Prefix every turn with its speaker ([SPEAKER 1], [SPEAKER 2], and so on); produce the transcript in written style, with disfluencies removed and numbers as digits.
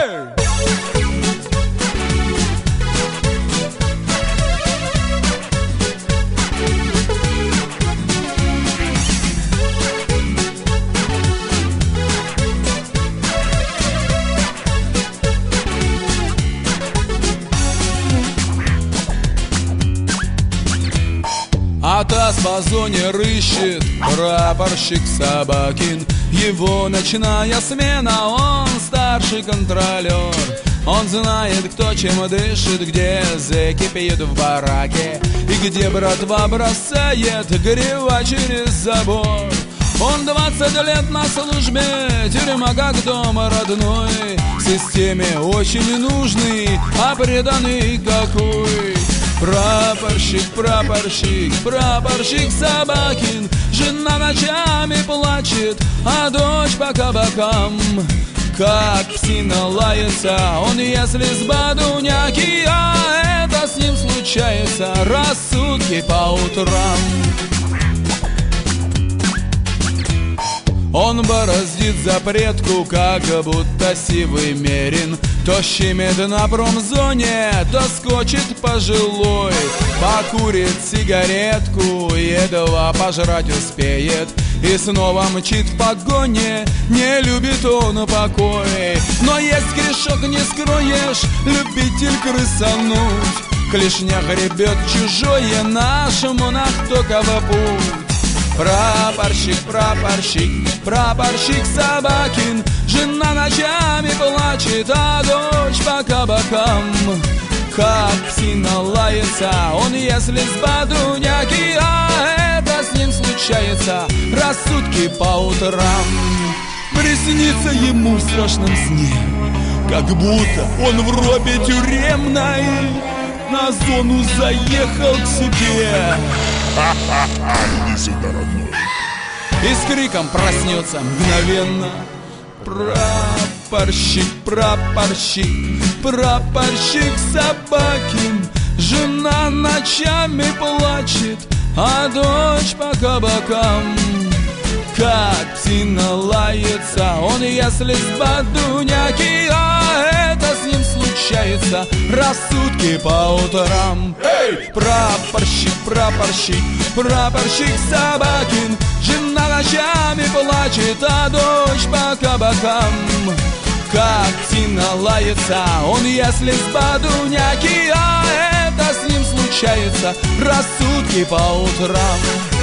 [SPEAKER 1] А таз по зоне рыщет прапорщик Собакин. Его ночная смена, он старший контролер. Он знает, кто чем дышит, где зэки пьют в бараке и где братва бросает горева через забор. Он 20 лет на службе, тюрьма как дом родной, системе очень нужный, а преданный какой. Прапорщик, прапорщик, прапорщик Собакин. Жена ночами плачет, а дочь по кабакам. Как псина лается, он если с бадуняки, а это с ним случается раз в сутки по утрам. Он бороздит запретку, как будто сивый мерин. То щемит на промзоне, то скочит пожилой. Покурит сигаретку, едва пожрать успеет, и снова мчит в погоне, не любит он покой. Но есть грешок, не скроешь, любитель крысануть. Клешня гребет чужое, наш монах только в путь. Прапорщик, прапорщик, прапорщик Собакин. Жена ночами плачет, а дочь по кабакам. Как псина лается, он если с бадуняки, а это с ним случается раз в сутки по утрам. Приснится ему в страшном сне, как будто он в робе тюремной на зону заехал к себе.
[SPEAKER 2] Иди сюда, родной.
[SPEAKER 1] И с криком проснется мгновенно. Прапорщик, прапорщик, прапорщик Собакин. Жена ночами плачет, а дочь по кабакам. Как псина лается, он если с бадуняки, а это с ним случается раз в сутки по утрам. Эй! Прапорщик, прапорщик, прапорщик Собакин. Жена ночами плачет, а дочь по кабакам. Как псина лается, он если с бадуняки, а это с ним случается раз в сутки по утрам.